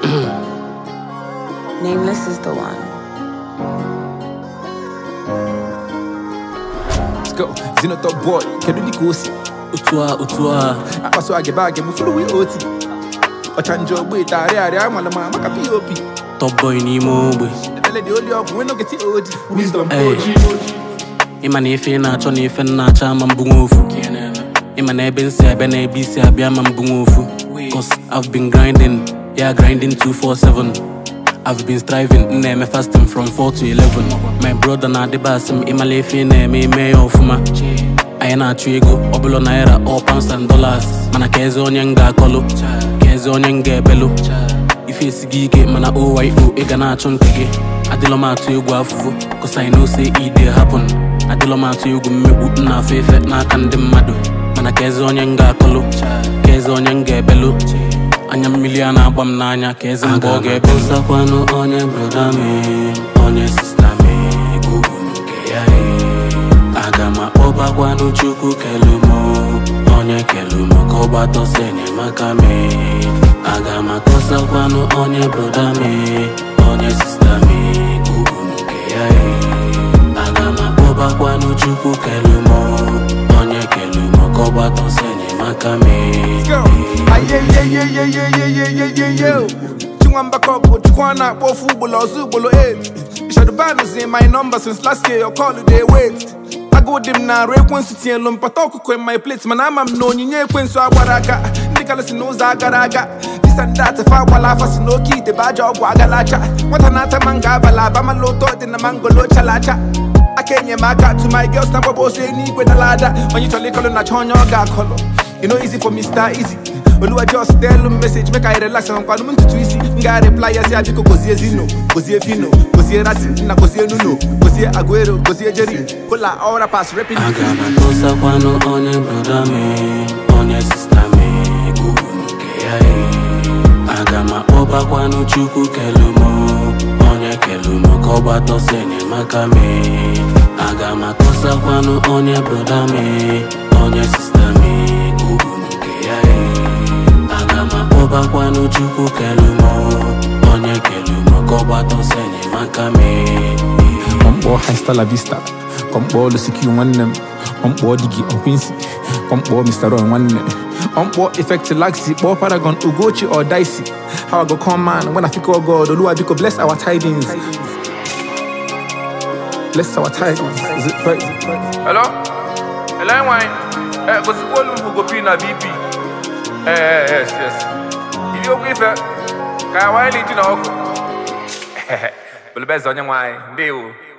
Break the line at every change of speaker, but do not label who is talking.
Nameless is the one.
Let's go. Zino top boy. Keduni kosi.
Utua.
Apaso agebage mufulu we oti. Ochanjo boy tare amala mama ka POP.
Top boy ni mo boy.
Ele di oli up we no get odi. Wisdom
OG. Imane ife na acho na ife na acha ma mbungu ofu. Imane ebe nsi ebe na ebi si abia ma mbungu ofu. Cause I've been grinding, yeah, grinding 247. I've been striving, me fasting from 4 to 11. My brother na the basim, imale fi me off ma. I na chuego, obulo naira, all pounds and dollars. Mana keze onyenga kolo, keze onyenga belo. If it's gige, mana OYO, ega na chonkege. Adilo ma tu egu afufu, cause I know say it dey happen. Adilo ma tu egu mebu na fefe na kande madu. Mana keze onyenga kolo, keze onyenga belo. Anya million abam nanya keze mboge pensa kwano onye brother me onye sister me gugu nuke ya agama oba kwano chuku kelumo onye kelumo koba to senye makame agama kosa kwano onye brother me onye sister me gugu nuke ya agama oba kwano chuku kelumo onye kelumo koba to senye makame.
Yeah. Chingwamba couple, Chukwana, Bofu, Bolo, Zubolo 8. Shadow banners in my number since last year, your call they wait. I go them now, Rekwan City and Lumpatoko in my plates, man. I'm known in your queen, so I waraga. Nicholas knows Agaraga. This and that, if I wala for no key, the badge of Wagalacha. What another manga, Balabama loto in the Mangolo Chalacha. I can't get my cat to my girls, number boss, they need with a ladder. When you tell a color, not on your gar color. You know, easy for Mr. Easy. Oluwa just tell them message, make I relax and call them to easy. Nga reply, I say, I just go Zino, Gozie Fino, Gozie Rasi, na Gozie Nuno, Gozie Aguero, Gozie Jerry. Kola, all the pass rapping.
Agama kosa kwano onye brother me, onye sister me, gugu nuke ya agama oba kwano chuku kelumo, onye kelumo koba to senye makame. Agama kosa kwano onye brother me, onye sister me, gugu nuke ya oba kwano chuku kelumo, onye kelumo koba to senye makame.
Combo hasta la vista, combo lo siki one them, combo digi or Quincy, combo Mr. Ron one them, combo effect laxi, or Paragon, Ugochi or Dicey. How I go come man when I think oh God, Oluwa Biko bless our tidings. Bless our tidings. Is it right? Hello? Hello, wine. Go to Golden who go pin a BP. Yes. If you okay, sir, can I lead you now? But the best on your mind, deal.